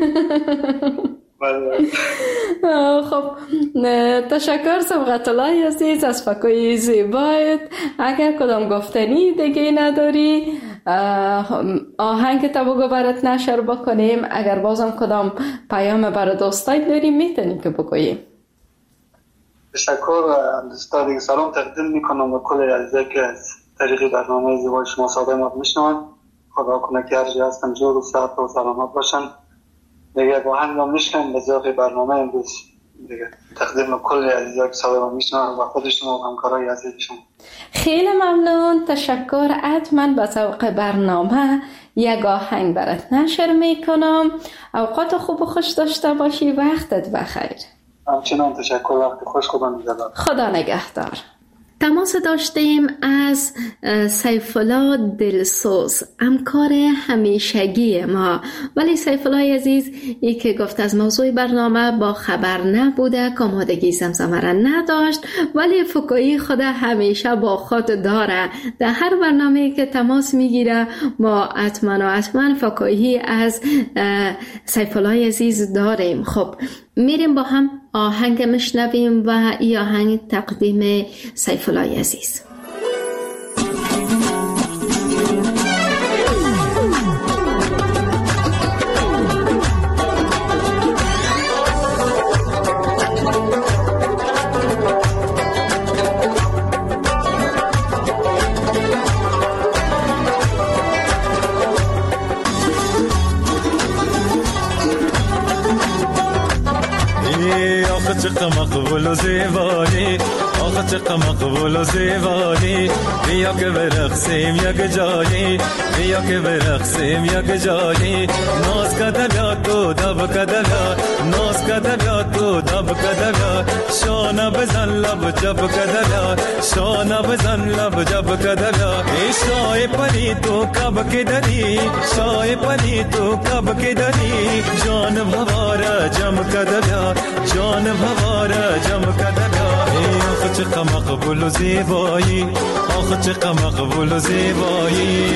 خب تشکر سبقت الله عزیز از فکای زیبایت. اگر کدام گفتنی دیگه نداری آهنگ تا بگو برات نشر بکنیم. اگر بازم کدام پیام برای دوستای داریم میتونیم که بگوییم. تشکر. دوستا دیگه سلام تقدیم میکنم به کل عزیزایی که از طریق برنامه زیبای شما صدای ما میشنون. خدا کنه که هر جا هستن جور و صحت و سلامت باشن. دیگه با هنگام میشکن به ذاق برنامه امروز دیگه تقدیم کل عزیزایی که صدای ما میشنون و خودشون و همکارای عزیزشون. خیلی ممنون. تشکر. حتما به ذوق برنامه یک آهنگ برات نشر میکنم. اوقات خوب و خوش داشته باشی. وقتت بخیر. همچنان تشکر. وقت خوش. خدا نگهدار. خدا نگهدار. تماس داشتیم از سیف الله دلسوز، همکار همیشگی ما. ولی سیف الله عزیز ای که گفت از موضوع برنامه با خبر نبوده، آمادگی زمزمه را نداشت، ولی فکایی خود همیشه با خود داره. در هر برنامه که تماس میگیره ما حتما و حتما فکایی از سیف الله عزیز داریم. خب میریم با هم آهنگ مشنویم و ای آهنگ تقدیم سیف الله عزیز. چقدر مقبول و زیبایی، آخه چقدر مقبول و زیبایی، بیا که برقصیم یک جایی، بیا که برقصیم یک جایی، ناز کده بیا تو دب کده بیا، ناز کده بیا تو دب کده بیا، شانه بزن لب جب کده بیا، شانه بزن لب جب کده بیا، ای شای پلی تو کب که داری، شای پلی تو کب که داری، جان بواره جم کده بیا، جان بواره جم کده بیا، ای آخه چقدر مقبول و زیبایی، آخه چقدر مقبول و زیبایی.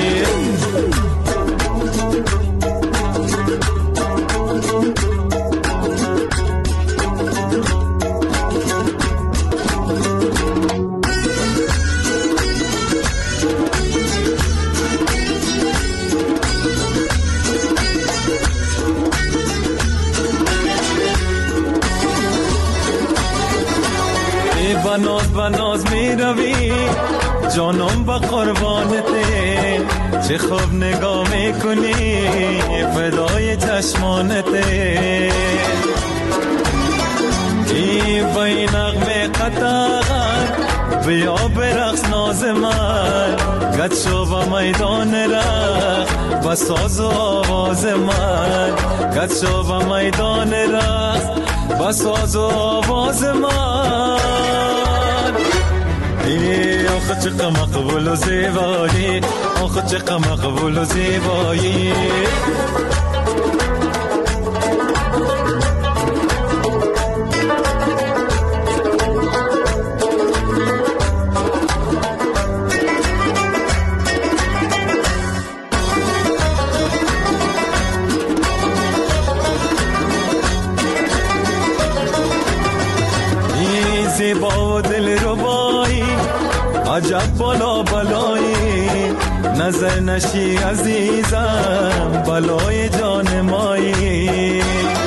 بناز بناز می روی جانم با قربانته، چه خوب نگاه می کنی فدای چشمانته، ای بای نغمه قطعان بیا برقص ناز من، گد شو با میدان رقص بساز و آواز من، گد شو با میدان رقص بساز و آواز من، ای آخه چقدر مقبول و زیبایی، آخه چقدر مقبول و زیبایی. ای زیبا و دل ربایی، عجب بالا بالایی، نظر نشی عزیزم بلای جان مایی،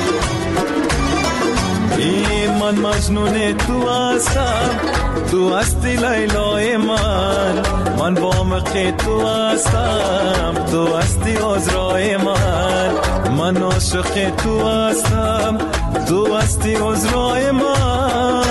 ای من مجنون تو هستم، تو هستی لیلای من، من با مخی تو هستم، تو هستی عذرای من، من عاشق تو هستم، تو هستی عذرای من،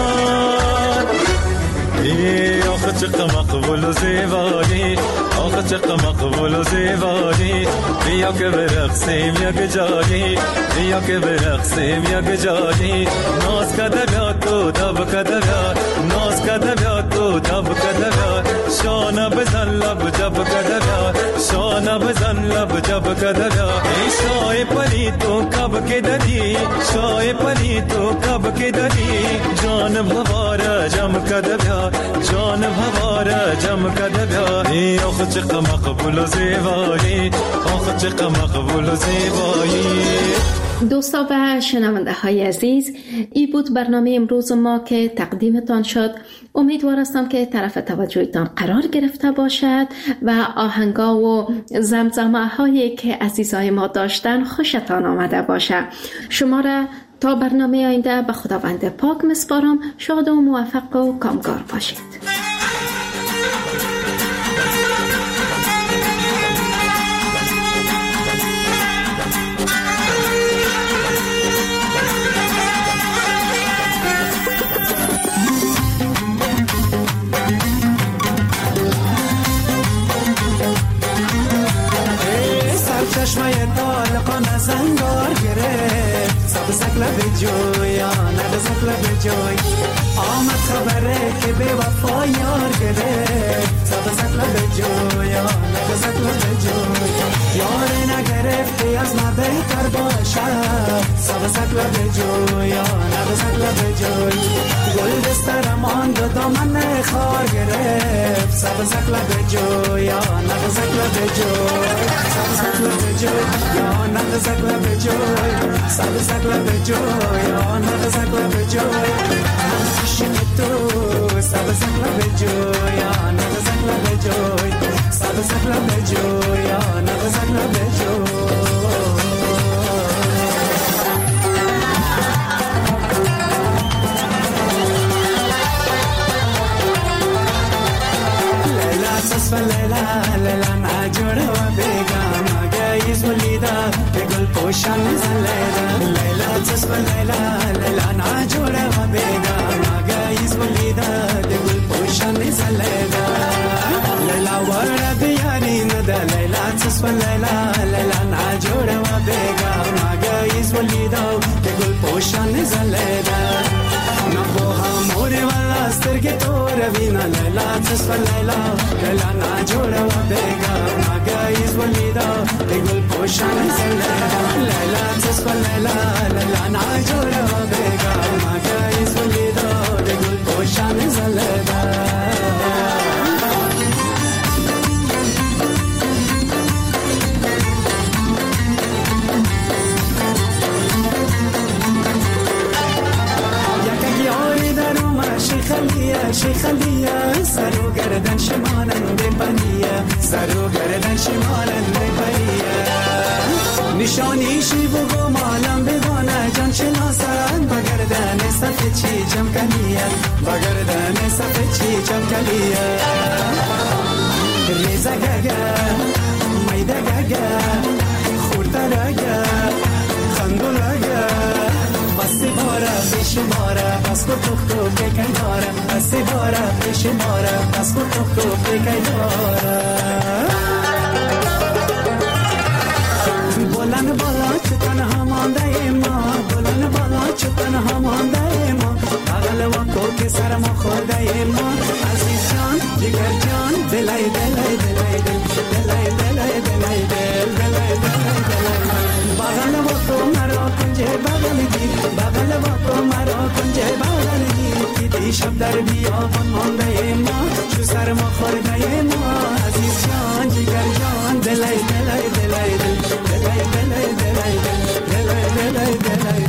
ای آخه چقدر مقبول و زیبایی، آخه چقدر مقبول و زیبایی، بیا که برقصیم یک جایی، بیا که برقصیم یک جایی، ناز کده بیا تو دب کده بیا، ناز کده بیا تو دب کده بیا، شانه بزن لب جب کده بیا، شانه بزن لب جب کده بیا، ای شای پلی تو کب که داری، شای پلی تو کب که داری، جان بواره جم کده بیا، جان بواره جم کده بیا، ای آخه چقدر مقبول و زیبایی، آخه چقدر مقبول و زیبایی. دوستا و شنونده های عزیز، ای بود برنامه امروز ما که تقدیمتان شد. امیدوار هستم که طرف توجهتان قرار گرفته باشد و آهنگا و زمزمه هایی که عزیزای ما داشتن خوشتان آمده باشه. شما را تا برنامه آینده به خداوند پاک مسپارم. شاد و موفق و کامگار باشید. چشمه طالقان از انگار گرفت، سبزک لب جویانه نغزت لب جای آمد خبره که به وفا یار گرفت سبزت لب جای نغزت لب جای یار نگرفتی از ما بهتر باشد سبزت لب جای نغزت لب جای گل دسترم آن دو دامن خار گرفت سبزت لب جای نغزت لب جای سبزت لب جای یا نغزت لب جای سبزت لب جای یا نغزت لب جای عشق تو سبزت لب جای یا نغزت لب جای سبزت لب جای یا نغزت لب جای تصف لیلا لیلا نجوره و بیگم اگه ایز ولیده به گل پوشن زلیده لیلا تصف لیلا لیلا نجوره و بیگم اگه ایز ولیده به گل پوشن زلیده لیلا ورده بیاری نده لیلا تصف لیلا لیلا نجوره و بیگم اگه ایز ولیده به گل پوشن زلیده نبوها موری والا استرگی تو روینا لیلا تصف لیلا لیلا نجوره و بیگم اگه ایز ولیده به گل پوشن زلیده لیلا تصف لیلا لیلا نجوره و بیگم اگه ایز ولیده به گل پوشن زلیده خلیه شی خلیه سرو گردن شمالن بپریه سرو گردن شمالن بپریه نشانی شی بگو مالم بدانه جان شناسن بگردن صفه چی جم کلیه بگردن صفه چی جم کلیه ریزه گگه میده گگه خورده لگه خندو لگه بسی باره بیشی باره بس کو تخ تو بکی داره بسی باره بیشی باره بس کو تخ تو بکی داره بلند بالا چتن همانده ما بلند بالا چتن همانده ما بغل و کوک سر ما خورده ما عزیز جان جگر جان دلای دلای دلای دلای دلای دلای دلای دلای بغل و تو مرا کنجه بغل دی بغل و تو مرا کنجه بغل دی که دیشب در بیابان مانده ما چو سر ما خورده ما عزیز جان جگر جان دلای دلای دلای دلای دلای دلای دلای دلای دلای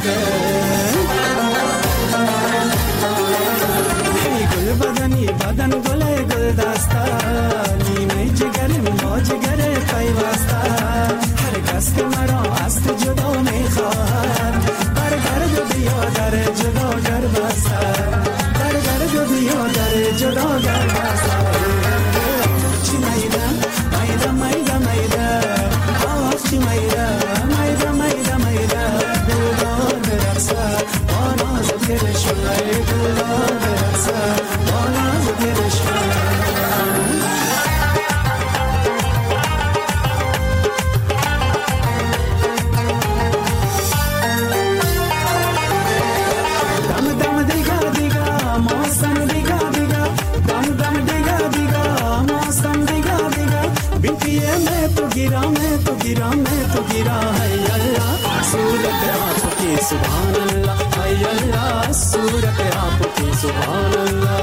ای گل بدنی بدن گل گل دستا نیمه جگر ما جگر پیوستا هر کس که مرا از تو جدا میخواد برگرد بیا در جدا گر بسر برگرد بیا در جدا گر بسر چی میده میده میده میده آف چی میده میده میده میده دلدار برقصه آناز گرشونه دلدار برقصه آناز گرشونه गिरा मैं तो गिरा मैं तो गिरा है अल्लाह सूरत आपकी सुभान अल्लाह है अल्लाह सूरत आपकी सुभान अल्लाह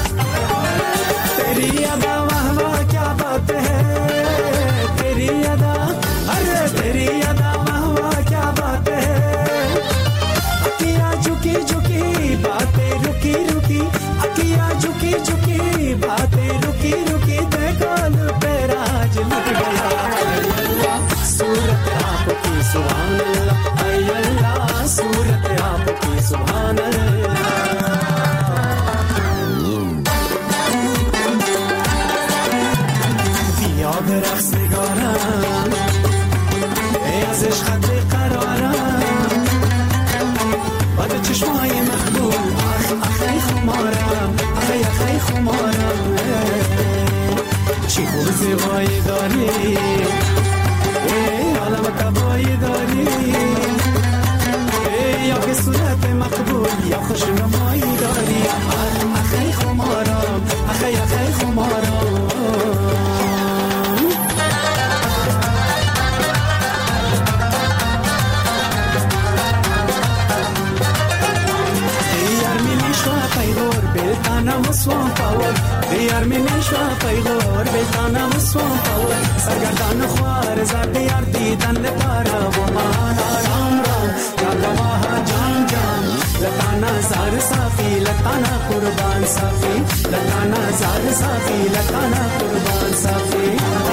तेरी अदा वाह वाह क्या बात है तेरी अदा अरे तेरी अदा वाह वाह क्या बात है अकिया झुकी झुकी बातें रुकी रुकी अकिया झुकी झुकी बातें रुकी रुकी देखो पे राज लग गया सूरत आपकी सुभान अल्लाह है अल्लाह सूरत आपकी सुभान अल्लाह दिया برقص نگارم ای از عشقت قرارم بعد چشمای مخدوم اخ اخی خمارم اخی اخی خمارم چی خوب زیبایی داری عالم کبایی داری یا که صورت مقبول یا خوش مسوان پاور دیار می نشوا پیغور بیتانا مسوان پاور سرگردان خوار زد دیار دیدن لپارا و مان آرام رام یادواه جان جان لطانا زار صافی لطانا قربان صافی لطانا زار صافی لطانا قربان صافی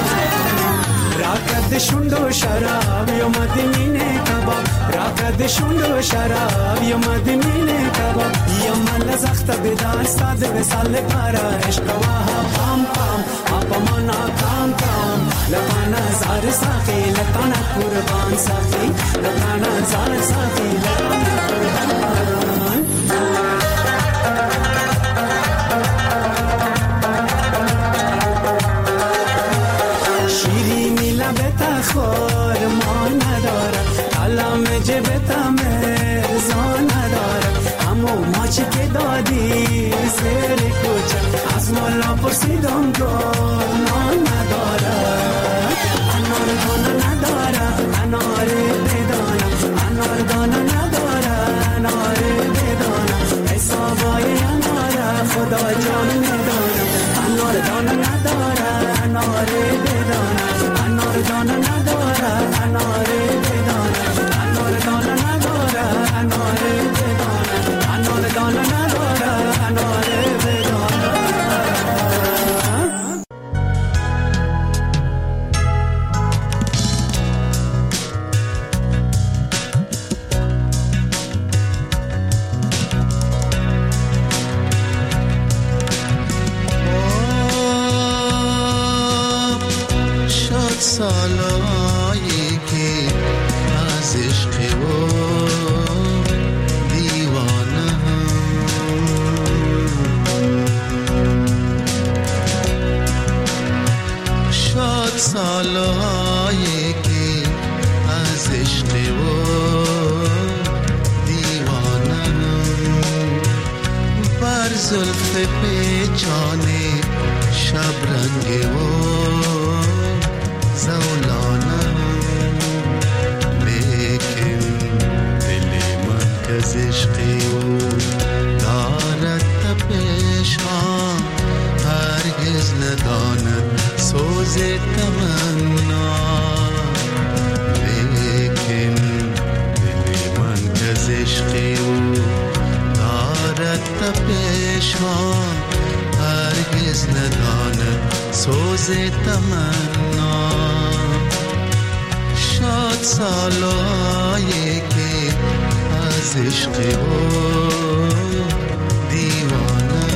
راکد شندو شراب یو مدینه کباب راکد شندو شراب یو مدینه کباب یو مل زخت بدان استاد وسال پارا عشق واه پام پام اپ منا کام کام لطانا زار صافی لطانا قربان صافی لطانا زار صافی لطانا قربان شیرینی لبتا خور ما نداره کلام جبتا مرزا نداره همو ماچی که دادی سر کوچه از مولا پرسیدم گنا نداره انار دانه نداره انار بدانه انار دانه نداره انار بدانه حسابای اناره خدا جان نداره انار دانه نداره انار بدانه انار دانه نداره انار بدانه انار دانه نداره انار بدانه انار دانه نداره انار بدانه سالایی که از عشق و دیوانه شد سالایی که از عشق و دیوانه بر زلف پیچانه شبرنگ و زولانم لیکن دل من کز عشقی او دارد تپش ها هرگز نداند سوز تمنا لیکن دل من کز عشقی او دارد تپش ها هرگز نداند سوز تمنا شاد سالایی که از عشق او دیوانه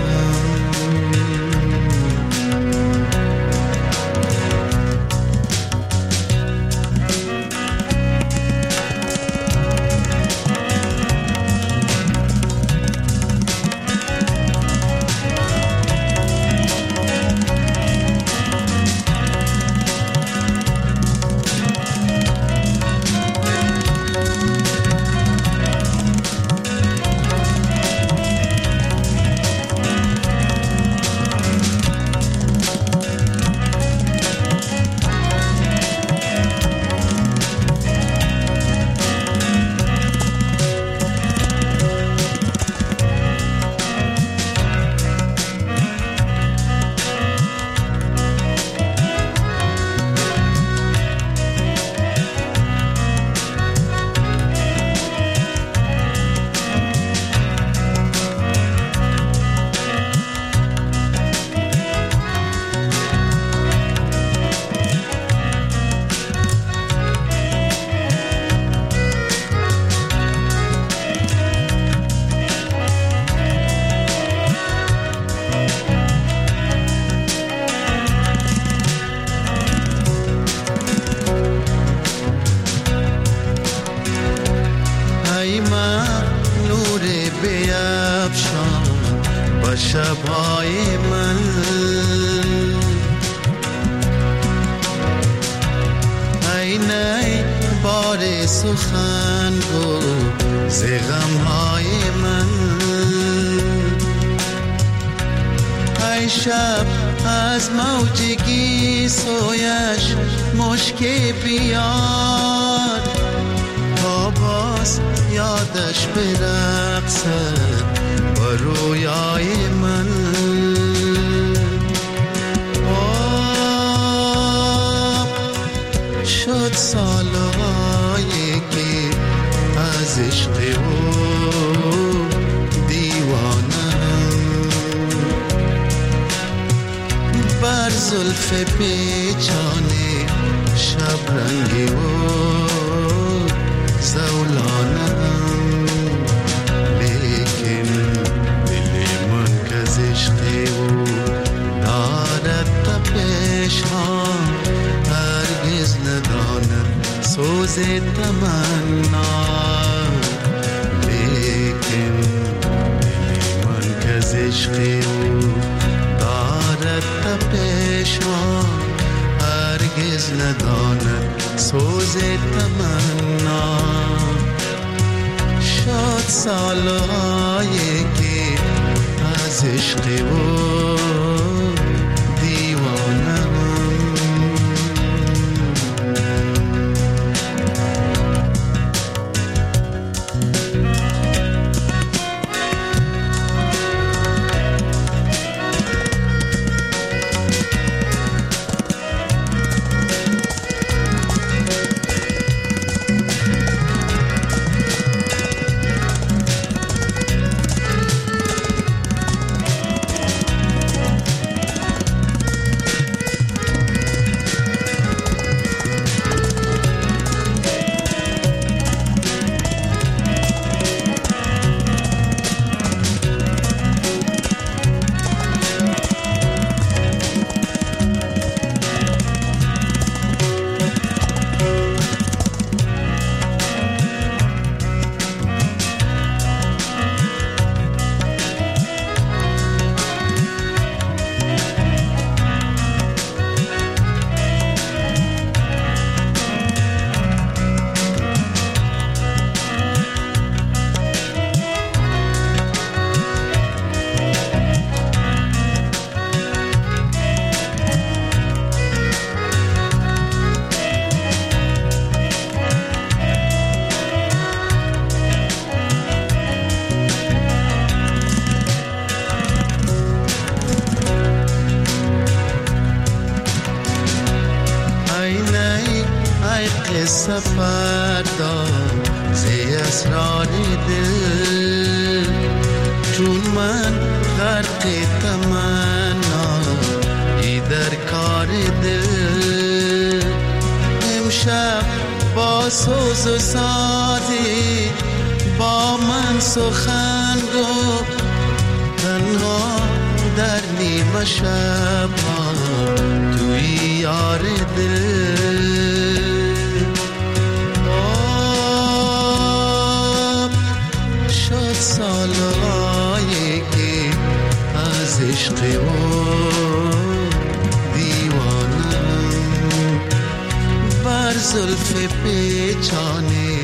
شب‌های من ای نی بار سخن گو ز غم‌های من ای شب از موجگی سویش مشکی بیار تا باز یادش برقصد با رویای من شد سالهایی که از عشق او دیوانم، بر زلف پیچانه شبرنگ او زولانم، لیکن دل من که از عشق او دارد تپش ها، هرگز نداند سوز تمنا، لیکن دل من که از عشق او دارد تپش ها، هرگز نداند سوز تمنا. شد سالهایی که از عشق او دیوانم. سفر دار زی اسرار دل، چون من غرق تمنا ای در کار دل. امشب با سوز و سازی با من سخن گفت، تنها در نیمه شب توی یار دل. سالهایی که از عشق او دیوانم، بر زلف پیچانه